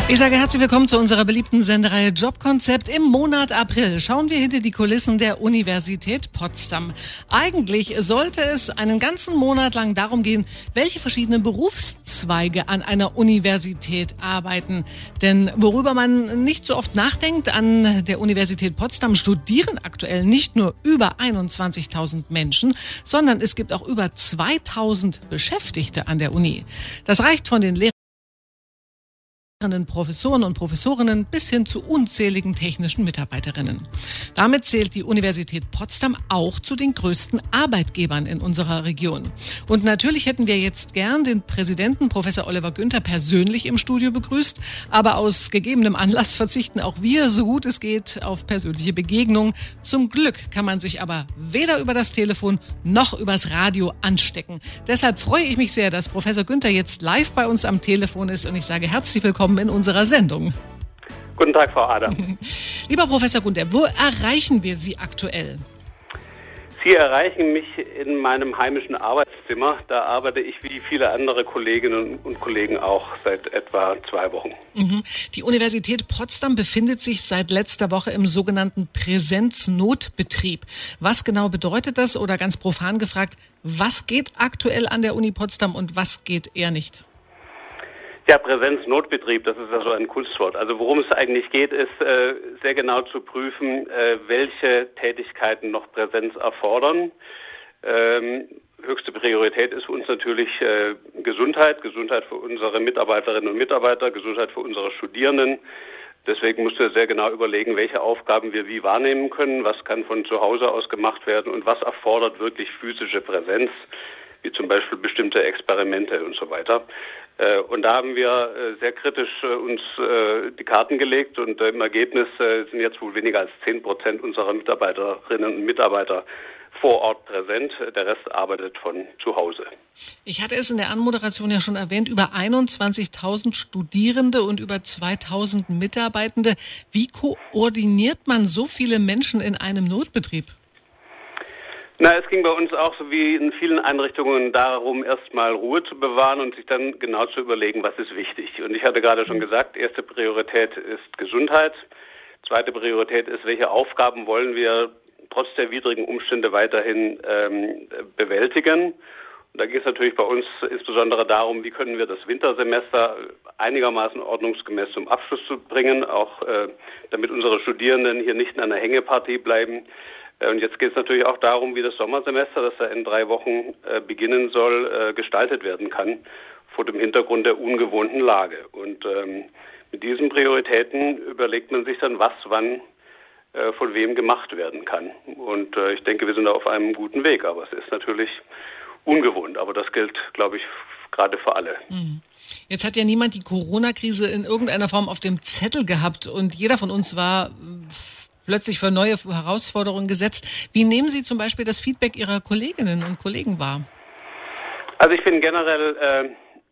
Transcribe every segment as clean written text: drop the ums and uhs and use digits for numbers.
Ich sage herzlich willkommen zu unserer beliebten Sendereihe Jobkonzept. Im Monat April schauen wir hinter die Kulissen der Universität Potsdam. Eigentlich sollte es einen ganzen Monat lang darum gehen, welche verschiedenen Berufszweige an einer Universität arbeiten. Denn worüber man nicht so oft nachdenkt, an der Universität Potsdam studieren aktuell nicht nur über 21.000 Menschen, sondern es gibt auch über 2.000 Beschäftigte an der Uni. Das reicht von den Professoren und Professorinnen bis hin zu unzähligen technischen Mitarbeiterinnen. Damit zählt die Universität Potsdam auch zu den größten Arbeitgebern in unserer Region. Und natürlich hätten wir jetzt gern den Präsidenten Professor Oliver Günther persönlich im Studio begrüßt, aber aus gegebenem Anlass verzichten auch wir, so gut es geht, auf persönliche Begegnungen. Zum Glück kann man sich aber weder über das Telefon noch übers Radio anstecken. Deshalb freue ich mich sehr, dass Professor Günther jetzt live bei uns am Telefon ist und ich sage herzlich willkommen in unserer Sendung. Guten Tag, Frau Ader. Lieber Professor Günther, wo erreichen wir Sie aktuell? Sie erreichen mich in meinem heimischen Arbeitszimmer. Da arbeite ich wie viele andere Kolleginnen und Kollegen auch seit etwa 2 Wochen. Die Universität Potsdam befindet sich seit letzter Woche im sogenannten Präsenznotbetrieb. Was genau bedeutet das? Oder ganz profan gefragt, was geht aktuell an der Uni Potsdam und was geht eher nicht? Ja, Präsenznotbetrieb, das ist ja so ein Kunstwort. Also worum es eigentlich geht, ist sehr genau zu prüfen, welche Tätigkeiten noch Präsenz erfordern. Höchste Priorität ist für uns natürlich Gesundheit für unsere Mitarbeiterinnen und Mitarbeiter, Gesundheit für unsere Studierenden. Deswegen mussten wir sehr genau überlegen, welche Aufgaben wir wie wahrnehmen können, was kann von zu Hause aus gemacht werden und was erfordert wirklich physische Präsenz, wie zum Beispiel bestimmte Experimente und so weiter. Und da haben wir sehr kritisch uns die Karten gelegt und im Ergebnis sind jetzt wohl weniger als 10% unserer Mitarbeiterinnen und Mitarbeiter vor Ort präsent. Der Rest arbeitet von zu Hause. Ich hatte es in der Anmoderation ja schon erwähnt, über 21.000 Studierende und über 2.000 Mitarbeitende. Wie koordiniert man so viele Menschen in einem Notbetrieb? Es ging bei uns auch so wie in vielen Einrichtungen darum, erstmal Ruhe zu bewahren und sich dann genau zu überlegen, was ist wichtig. Und ich hatte gerade schon gesagt, erste Priorität ist Gesundheit. Zweite Priorität ist, welche Aufgaben wollen wir trotz der widrigen Umstände weiterhin bewältigen. Und da geht es natürlich bei uns insbesondere darum, wie können wir das Wintersemester einigermaßen ordnungsgemäß zum Abschluss zu bringen, auch damit unsere Studierenden hier nicht in einer Hängepartie bleiben. Und jetzt geht es natürlich auch darum, wie das Sommersemester, das ja in 3 Wochen beginnen soll, gestaltet werden kann vor dem Hintergrund der ungewohnten Lage. Und mit diesen Prioritäten überlegt man sich dann, was wann von wem gemacht werden kann. Und ich denke, wir sind da auf einem guten Weg, aber es ist natürlich ungewohnt. Aber das gilt, glaube ich, gerade für alle. Jetzt hat ja niemand die Corona-Krise in irgendeiner Form auf dem Zettel gehabt und jeder von uns war plötzlich für neue Herausforderungen gesetzt. Wie nehmen Sie zum Beispiel das Feedback Ihrer Kolleginnen und Kollegen wahr? Also ich bin generell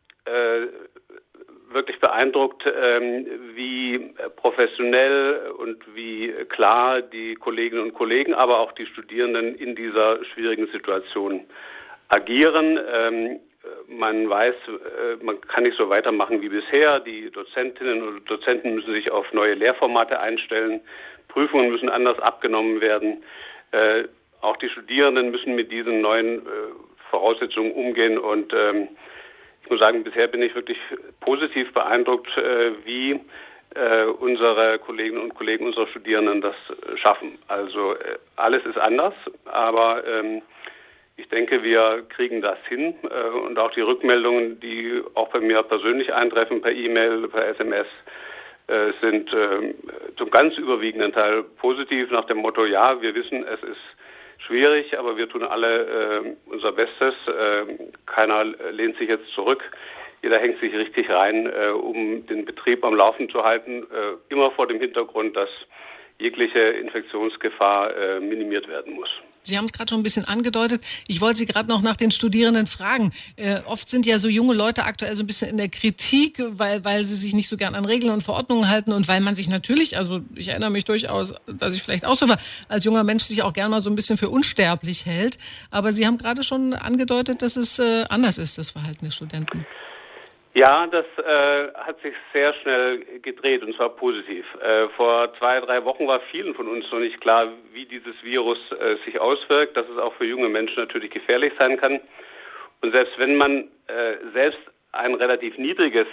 wirklich beeindruckt, wie professionell und wie klar die Kolleginnen und Kollegen, aber auch die Studierenden in dieser schwierigen Situation agieren. Man weiß, man kann nicht so weitermachen wie bisher. Die Dozentinnen und Dozenten müssen sich auf neue Lehrformate einstellen. Prüfungen müssen anders abgenommen werden. Auch die Studierenden müssen mit diesen neuen Voraussetzungen umgehen. Und ich muss sagen, bisher bin ich wirklich positiv beeindruckt, wie unsere Kolleginnen und Kollegen, unsere Studierenden das schaffen. Also alles ist anders, aber ich denke, wir kriegen das hin. Und auch die Rückmeldungen, die auch bei mir persönlich eintreffen, per E-Mail, per SMS, sind zum ganz überwiegenden Teil positiv nach dem Motto, ja, wir wissen, es ist schwierig, aber wir tun alle unser Bestes. Keiner lehnt sich jetzt zurück. Jeder hängt sich richtig rein, um den Betrieb am Laufen zu halten, immer vor dem Hintergrund, dass jegliche Infektionsgefahr minimiert werden muss. Sie haben es gerade schon ein bisschen angedeutet. Ich wollte Sie gerade noch nach den Studierenden fragen. Oft sind ja so junge Leute aktuell so ein bisschen in der Kritik, weil sie sich nicht so gern an Regeln und Verordnungen halten und weil man sich natürlich, also ich erinnere mich durchaus, dass ich vielleicht auch so war, als junger Mensch sich auch gern mal so ein bisschen für unsterblich hält. Aber Sie haben gerade schon angedeutet, dass es anders ist, das Verhalten der Studenten. Ja, das hat sich sehr schnell gedreht und zwar positiv. Vor 2-3 Wochen war vielen von uns noch nicht klar, wie dieses Virus sich auswirkt, dass es auch für junge Menschen natürlich gefährlich sein kann. Und selbst wenn man selbst ein relativ niedriges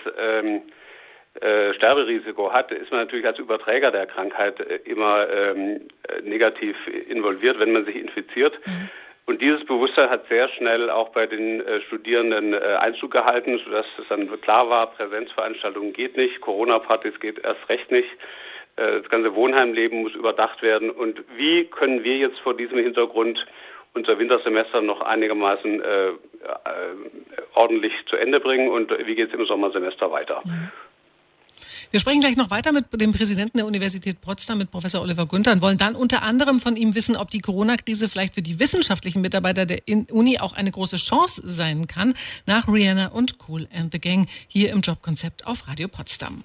Sterberisiko hat, ist man natürlich als Überträger der Krankheit immer negativ involviert, wenn man sich infiziert. Mhm. Und dieses Bewusstsein hat sehr schnell auch bei den Studierenden Einzug gehalten, sodass es dann klar war, Präsenzveranstaltungen geht nicht, Corona-Partys geht erst recht nicht. Das ganze Wohnheimleben muss überdacht werden. Und wie können wir jetzt vor diesem Hintergrund unser Wintersemester noch einigermaßen ordentlich zu Ende bringen und wie geht es im Sommersemester weiter? Mhm. Wir sprechen gleich noch weiter mit dem Präsidenten der Universität Potsdam, mit Professor Oliver Günther, und wollen dann unter anderem von ihm wissen, ob die Corona-Krise vielleicht für die wissenschaftlichen Mitarbeiter der Uni auch eine große Chance sein kann. Nach Rihanna und Kool and the Gang hier im Jobkonzept auf Radio Potsdam.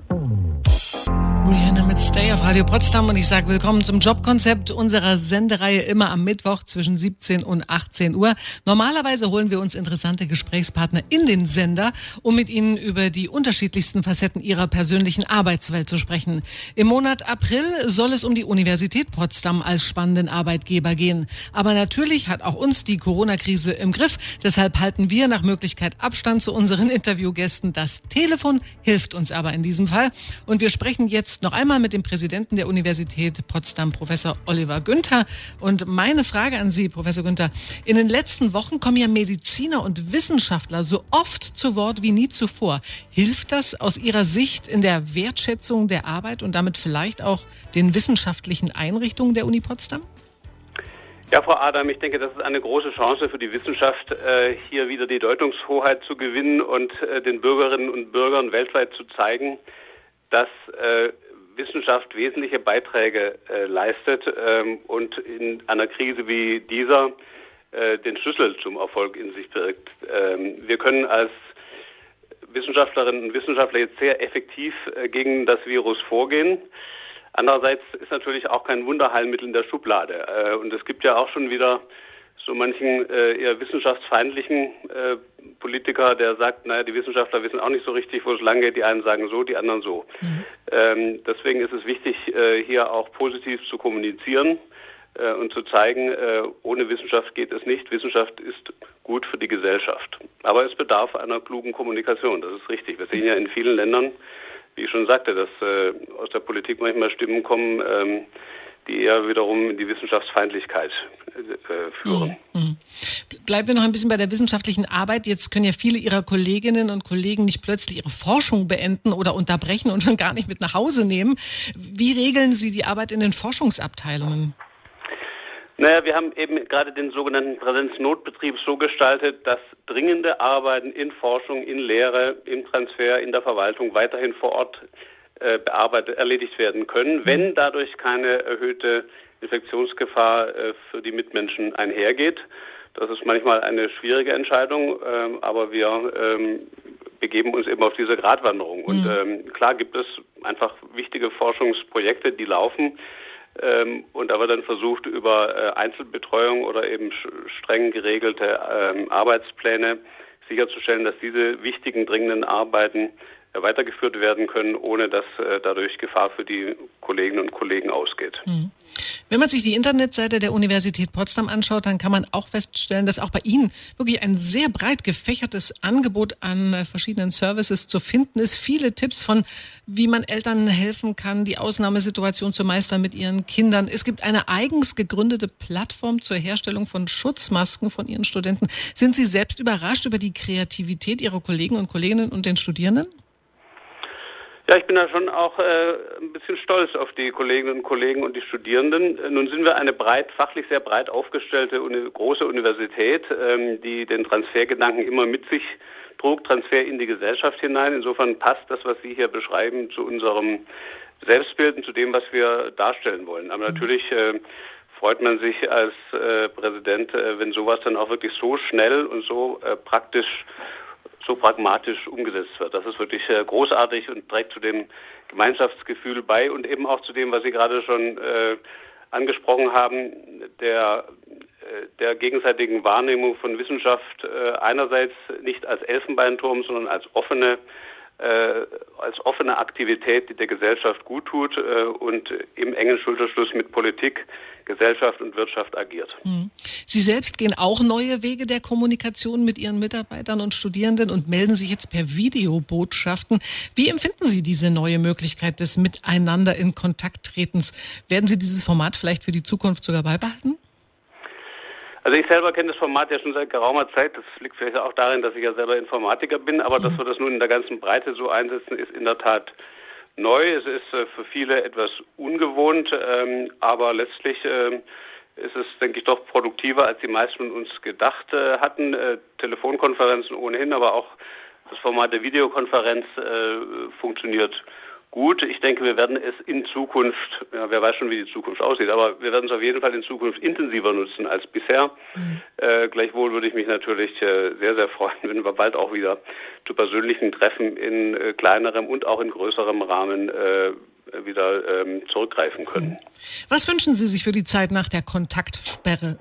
Rihanna mit Stay auf Radio Potsdam und ich sage willkommen zum Jobkonzept unserer Sendereihe immer am Mittwoch zwischen 17 und 18 Uhr. Normalerweise holen wir uns interessante Gesprächspartner in den Sender, um mit ihnen über die unterschiedlichsten Facetten ihrer persönlichen Arbeitswelt zu sprechen. Im Monat April soll es um die Universität Potsdam als spannenden Arbeitgeber gehen. Aber natürlich hat auch uns die Corona-Krise im Griff. Deshalb halten wir nach Möglichkeit Abstand zu unseren Interviewgästen. Das Telefon hilft uns aber in diesem Fall. Und wir sprechen jetzt noch einmal mit dem Präsidenten der Universität Potsdam, Professor Oliver Günther. Und meine Frage an Sie, Professor Günther: In den letzten Wochen kommen ja Mediziner und Wissenschaftler so oft zu Wort wie nie zuvor. Hilft das aus Ihrer Sicht in der Wertschätzung der Arbeit und damit vielleicht auch den wissenschaftlichen Einrichtungen der Uni Potsdam? Ja, Frau Adam, ich denke, das ist eine große Chance für die Wissenschaft, hier wieder die Deutungshoheit zu gewinnen und den Bürgerinnen und Bürgern weltweit zu zeigen, dass Wissenschaft wesentliche Beiträge leistet und in einer Krise wie dieser den Schlüssel zum Erfolg in sich birgt. Wir können als Wissenschaftlerinnen und Wissenschaftler jetzt sehr effektiv gegen das Virus vorgehen. Andererseits ist natürlich auch kein Wunderheilmittel in der Schublade. Und es gibt ja auch schon wieder so manchen eher wissenschaftsfeindlichen Politiker, der sagt, naja, die Wissenschaftler wissen auch nicht so richtig, wo es lang geht. Die einen sagen so, die anderen so. Mhm. Deswegen ist es wichtig, hier auch positiv zu kommunizieren und zu zeigen, ohne Wissenschaft geht es nicht. Wissenschaft ist gut für die Gesellschaft. Aber es bedarf einer klugen Kommunikation, das ist richtig. Wir sehen ja in vielen Ländern, wie ich schon sagte, dass aus der Politik manchmal Stimmen kommen, die eher wiederum in die Wissenschaftsfeindlichkeit führen. Mhm. Bleiben wir noch ein bisschen bei der wissenschaftlichen Arbeit. Jetzt können ja viele Ihrer Kolleginnen und Kollegen nicht plötzlich ihre Forschung beenden oder unterbrechen und schon gar nicht mit nach Hause nehmen. Wie regeln Sie die Arbeit in den Forschungsabteilungen? Naja, wir haben eben gerade den sogenannten Präsenznotbetrieb so gestaltet, dass dringende Arbeiten in Forschung, in Lehre, im Transfer, in der Verwaltung weiterhin vor Ort erledigt werden können, wenn dadurch keine erhöhte Infektionsgefahr für die Mitmenschen einhergeht. Das ist manchmal eine schwierige Entscheidung, aber wir begeben uns eben auf diese Gratwanderung. Und klar gibt es einfach wichtige Forschungsprojekte, die laufen. Und da wird dann versucht, über Einzelbetreuung oder eben streng geregelte Arbeitspläne sicherzustellen, dass diese wichtigen, dringenden Arbeiten weitergeführt werden können, ohne dass dadurch Gefahr für die Kolleginnen und Kollegen ausgeht. Wenn man sich die Internetseite der Universität Potsdam anschaut, dann kann man auch feststellen, dass auch bei Ihnen wirklich ein sehr breit gefächertes Angebot an verschiedenen Services zu finden ist. Viele Tipps von, wie man Eltern helfen kann, die Ausnahmesituation zu meistern mit ihren Kindern. Es gibt eine eigens gegründete Plattform zur Herstellung von Schutzmasken von Ihren Studenten. Sind Sie selbst überrascht über die Kreativität Ihrer Kollegen und Kolleginnen und den Studierenden? Ja, ich bin da schon auch ein bisschen stolz auf die Kolleginnen und Kollegen und die Studierenden. Nun sind wir eine fachlich sehr breit aufgestellte große Universität, die den Transfergedanken immer mit sich trug, Transfer in die Gesellschaft hinein. Insofern passt das, was Sie hier beschreiben, zu unserem Selbstbild und zu dem, was wir darstellen wollen. Aber natürlich freut man sich als Präsident, wenn sowas dann auch wirklich so schnell und so so pragmatisch umgesetzt wird. Das ist wirklich großartig und trägt zu dem Gemeinschaftsgefühl bei und eben auch zu dem, was Sie gerade schon angesprochen haben, der der gegenseitigen Wahrnehmung von Wissenschaft einerseits nicht als Elfenbeinturm, sondern als offene Aktivität, die der Gesellschaft gut tut und im engen Schulterschluss mit Politik, Gesellschaft und Wirtschaft agiert. Sie selbst gehen auch neue Wege der Kommunikation mit Ihren Mitarbeitern und Studierenden und melden sich jetzt per Videobotschaften. Wie empfinden Sie diese neue Möglichkeit des Miteinander in Kontakt tretens? Werden Sie dieses Format vielleicht für die Zukunft sogar beibehalten? Also ich selber kenne das Format ja schon seit geraumer Zeit. Das liegt vielleicht auch darin, dass ich ja selber Informatiker bin. Aber dass wir das nun in der ganzen Breite so einsetzen, ist in der Tat neu. Es ist für viele etwas ungewohnt, aber letztlich ist es, denke ich, doch produktiver, als die meisten von uns gedacht hatten. Telefonkonferenzen ohnehin, aber auch das Format der Videokonferenz funktioniert gut. Ich denke, wir werden es in Zukunft, ja, wer weiß schon, wie die Zukunft aussieht, aber wir werden es auf jeden Fall in Zukunft intensiver nutzen als bisher. Gleichwohl würde ich mich natürlich sehr, sehr freuen, wenn wir bald auch wieder zu persönlichen Treffen in kleinerem und auch in größerem Rahmen wieder zurückgreifen können. Was wünschen Sie sich für die Zeit nach der Kontaktsperre?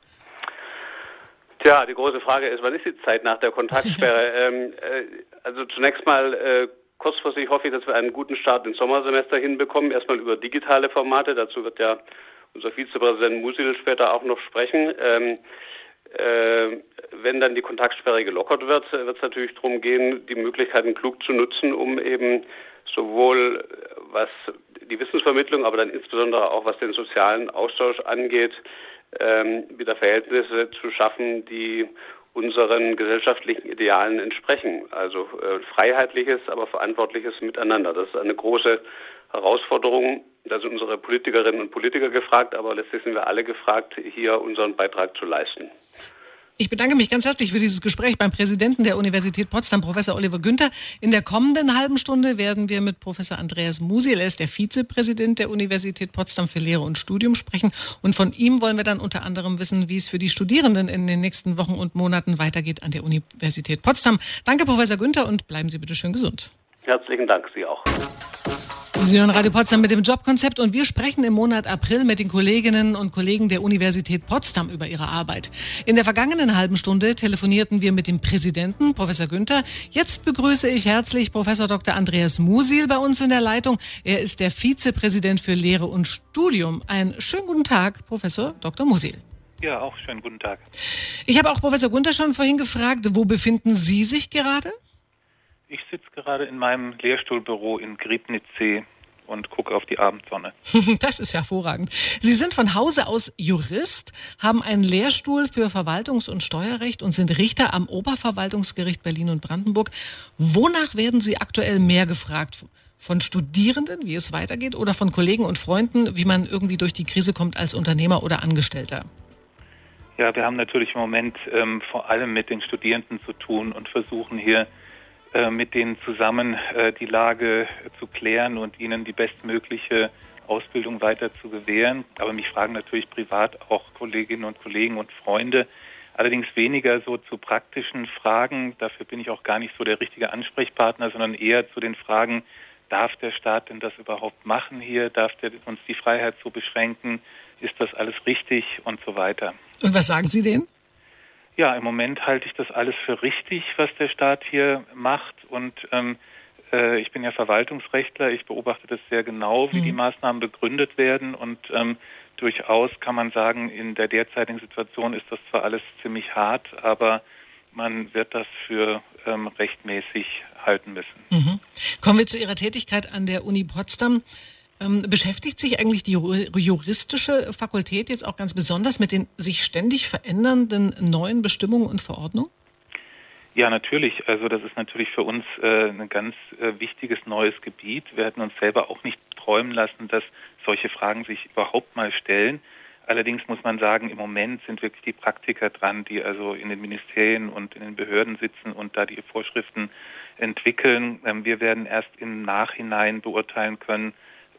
Tja, die große Frage ist, wann ist die Zeit nach der Kontaktsperre? Also zunächst mal kurzfristig hoffe ich, dass wir einen guten Start ins Sommersemester hinbekommen. Erstmal über digitale Formate. Dazu wird ja unser Vizepräsident Musil später auch noch sprechen. Wenn dann die Kontaktsperre gelockert wird, wird es natürlich darum gehen, die Möglichkeiten klug zu nutzen, um eben sowohl was die Wissensvermittlung, aber dann insbesondere auch was den sozialen Austausch angeht, wieder Verhältnisse zu schaffen, die unseren gesellschaftlichen Idealen entsprechen. Also freiheitliches, aber verantwortliches Miteinander. Das ist eine große Herausforderung. Da sind unsere Politikerinnen und Politiker gefragt, aber letztlich sind wir alle gefragt, hier unseren Beitrag zu leisten. Ich bedanke mich ganz herzlich für dieses Gespräch beim Präsidenten der Universität Potsdam, Professor Oliver Günther. In der kommenden halben Stunde werden wir mit Professor Andreas Musil, er ist der Vizepräsident der Universität Potsdam für Lehre und Studium, sprechen. Und von ihm wollen wir dann unter anderem wissen, wie es für die Studierenden in den nächsten Wochen und Monaten weitergeht an der Universität Potsdam. Danke, Professor Günther, und bleiben Sie bitte schön gesund. Herzlichen Dank, Sie auch. Sie hören Radio Potsdam mit dem Jobkonzept und wir sprechen im Monat April mit den Kolleginnen und Kollegen der Universität Potsdam über ihre Arbeit. In der vergangenen halben Stunde telefonierten wir mit dem Präsidenten, Professor Günther. Jetzt begrüße ich herzlich Professor Dr. Andreas Musil bei uns in der Leitung. Er ist der Vizepräsident für Lehre und Studium. Einen schönen guten Tag, Professor Dr. Musil. Ja, auch schönen guten Tag. Ich habe auch Professor Günther schon vorhin gefragt, wo befinden Sie sich gerade? Ich sitze gerade in meinem Lehrstuhlbüro in Griebnitzsee und gucke auf die Abendsonne. Das ist hervorragend. Sie sind von Hause aus Jurist, haben einen Lehrstuhl für Verwaltungs- und Steuerrecht und sind Richter am Oberverwaltungsgericht Berlin und Brandenburg. Wonach werden Sie aktuell mehr gefragt? Von Studierenden, wie es weitergeht, oder von Kollegen und Freunden, wie man irgendwie durch die Krise kommt als Unternehmer oder Angestellter? Ja, wir haben natürlich im Moment vor allem mit den Studierenden zu tun und versuchen hier mit denen zusammen die Lage zu klären und ihnen die bestmögliche Ausbildung weiter zu gewähren. Aber mich fragen natürlich privat auch Kolleginnen und Kollegen und Freunde, allerdings weniger so zu praktischen Fragen. Dafür bin ich auch gar nicht so der richtige Ansprechpartner, sondern eher zu den Fragen, darf der Staat denn das überhaupt machen hier? Darf der uns die Freiheit so beschränken? Ist das alles richtig und so weiter? Und was sagen Sie denen? Ja, im Moment halte ich das alles für richtig, was der Staat hier macht. Und ich bin ja Verwaltungsrechtler. Ich beobachte das sehr genau, wie die Maßnahmen begründet werden. Und durchaus kann man sagen, in der derzeitigen Situation ist das zwar alles ziemlich hart, aber man wird das für rechtmäßig halten müssen. Kommen wir zu Ihrer Tätigkeit an der Uni Potsdam. Beschäftigt sich eigentlich die juristische Fakultät jetzt auch ganz besonders mit den sich ständig verändernden neuen Bestimmungen und Verordnungen? Ja, natürlich. Also das ist natürlich für uns ein ganz wichtiges neues Gebiet. Wir hätten uns selber auch nicht träumen lassen, dass solche Fragen sich überhaupt mal stellen. Allerdings muss man sagen, im Moment sind wirklich die Praktiker dran, die also in den Ministerien und in den Behörden sitzen und da die Vorschriften entwickeln. Wir werden erst im Nachhinein beurteilen können,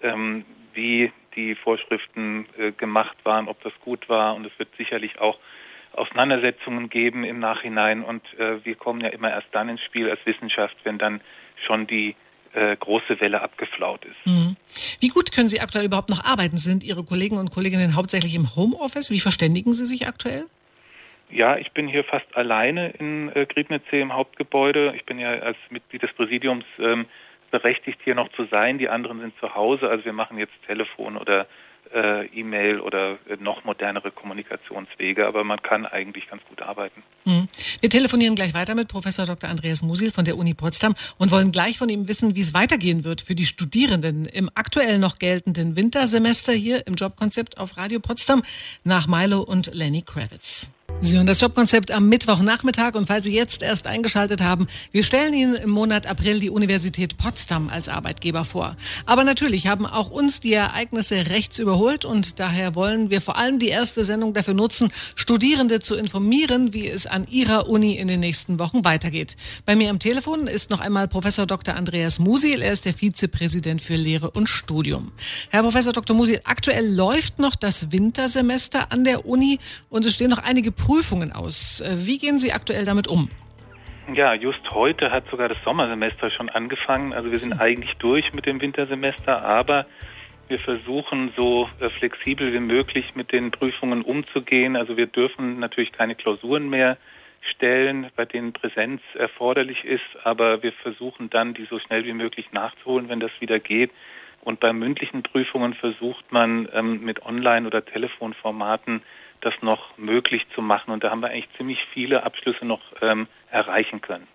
wie die Vorschriften gemacht waren, ob das gut war. Und es wird sicherlich auch Auseinandersetzungen geben im Nachhinein. Und wir kommen ja immer erst dann ins Spiel als Wissenschaft, wenn dann schon die große Welle abgeflaut ist. Wie gut können Sie aktuell überhaupt noch arbeiten? Sind Ihre Kollegen und Kolleginnen hauptsächlich im Homeoffice? Wie verständigen Sie sich aktuell? Ja, ich bin hier fast alleine in Griebnitzsee im Hauptgebäude. Ich bin ja als Mitglied des Präsidiums berechtigt, hier noch zu sein. Die anderen sind zu Hause. Also wir machen jetzt Telefon oder E-Mail oder noch modernere Kommunikationswege, aber man kann eigentlich ganz gut arbeiten. Wir telefonieren gleich weiter mit Professor Dr. Andreas Musil von der Uni Potsdam und wollen gleich von ihm wissen, wie es weitergehen wird für die Studierenden im aktuell noch geltenden Wintersemester hier im Jobkonzept auf Radio Potsdam nach Milo und Lenny Kravitz. Sie hören das Jobkonzept am Mittwochnachmittag und falls Sie jetzt erst eingeschaltet haben, wir stellen Ihnen im Monat April die Universität Potsdam als Arbeitgeber vor. Aber natürlich haben auch uns die Ereignisse rechts überholt und daher wollen wir vor allem die erste Sendung dafür nutzen, Studierende zu informieren, wie es an ihrer Uni in den nächsten Wochen weitergeht. Bei mir am Telefon ist noch einmal Professor Dr. Andreas Musil, er ist der Vizepräsident für Lehre und Studium. Herr Professor Dr. Musil, aktuell läuft noch das Wintersemester an der Uni und es stehen noch einige Prüfungen aus. Wie gehen Sie aktuell damit um? Ja, just heute hat sogar das Sommersemester schon angefangen. Also wir sind eigentlich durch mit dem Wintersemester, aber wir versuchen so flexibel wie möglich mit den Prüfungen umzugehen. Also wir dürfen natürlich keine Klausuren mehr stellen, bei denen Präsenz erforderlich ist, aber wir versuchen dann, die so schnell wie möglich nachzuholen, wenn das wieder geht. Und bei mündlichen Prüfungen versucht man mit Online- oder Telefonformaten das noch möglich zu machen. Und da haben wir eigentlich ziemlich viele Abschlüsse noch erreichen können.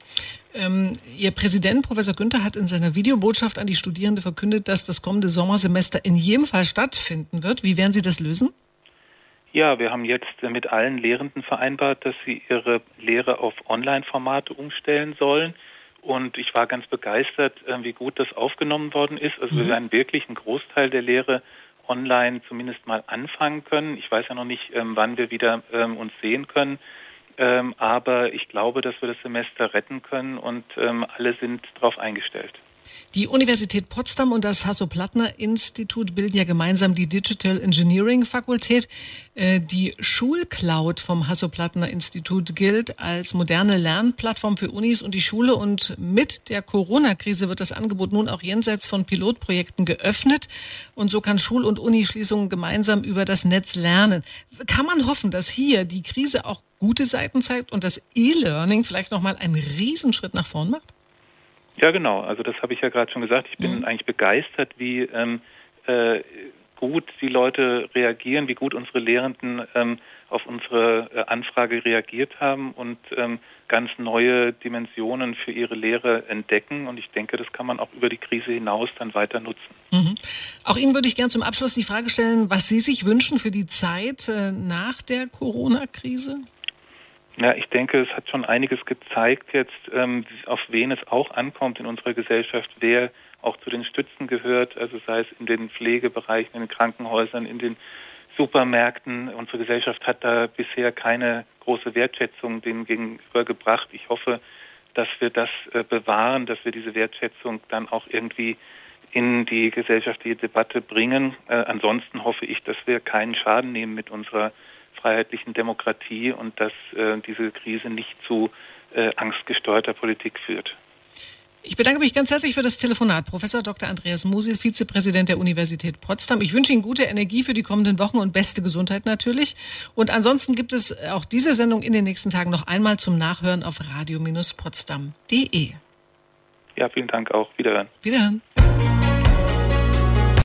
Ihr Präsident, Professor Günther, hat in seiner Videobotschaft an die Studierende verkündet, dass das kommende Sommersemester in jedem Fall stattfinden wird. Wie werden Sie das lösen? Ja, wir haben jetzt mit allen Lehrenden vereinbart, dass sie ihre Lehre auf Online-Formate umstellen sollen. Und ich war ganz begeistert, wie gut das aufgenommen worden ist. Also wir werden wirklich einen Großteil der Lehre online zumindest mal anfangen können. Ich weiß ja noch nicht, wann wir wieder uns sehen können. Aber ich glaube, dass wir das Semester retten können und alle sind darauf eingestellt. Die Universität Potsdam und das Hasso-Plattner-Institut bilden ja gemeinsam die Digital Engineering-Fakultät. Die Schulcloud vom Hasso-Plattner-Institut gilt als moderne Lernplattform für Unis und die Schule. Und mit der Corona-Krise wird das Angebot nun auch jenseits von Pilotprojekten geöffnet. Und so kann Schul- und Unischließungen gemeinsam über das Netz lernen. Kann man hoffen, dass hier die Krise auch gute Seiten zeigt und das E-Learning vielleicht nochmal einen Riesenschritt nach vorn macht? Ja, genau. Also das habe ich ja gerade schon gesagt. Ich bin eigentlich begeistert, wie gut die Leute reagieren, wie gut unsere Lehrenden auf unsere Anfrage reagiert haben und ganz neue Dimensionen für ihre Lehre entdecken. Und ich denke, das kann man auch über die Krise hinaus dann weiter nutzen. Auch Ihnen würde ich gern zum Abschluss die Frage stellen, was Sie sich wünschen für die Zeit nach der Corona-Krise? Ja, ich denke, es hat schon einiges gezeigt jetzt, auf wen es auch ankommt in unserer Gesellschaft, wer auch zu den Stützen gehört, also sei es in den Pflegebereichen, in den Krankenhäusern, in den Supermärkten. Unsere Gesellschaft hat da bisher keine große Wertschätzung denen gegenüber gebracht. Ich hoffe, dass wir das bewahren, dass wir diese Wertschätzung dann auch irgendwie in die gesellschaftliche Debatte bringen. Ansonsten hoffe ich, dass wir keinen Schaden nehmen mit unserer freiheitlichen Demokratie und dass diese Krise nicht zu angstgesteuerter Politik führt. Ich bedanke mich ganz herzlich für das Telefonat. Professor Dr. Andreas Musil, Vizepräsident der Universität Potsdam. Ich wünsche Ihnen gute Energie für die kommenden Wochen und beste Gesundheit natürlich. Und ansonsten gibt es auch diese Sendung in den nächsten Tagen noch einmal zum Nachhören auf radio-potsdam.de. Ja, vielen Dank auch. Wiederhören. Wiederhören.